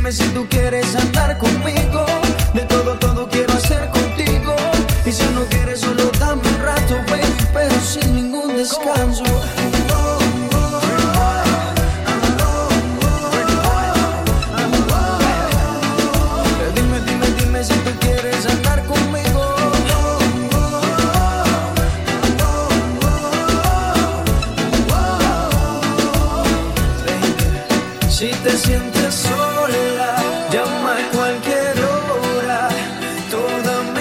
dime si tú quieres andar conmigo. De todo, todo quiero hacer contigo. Y si no quieres, solo dame un rato, baby, pero sin ningún descanso. Dime si tú quieres andar conmigo. Si te sientes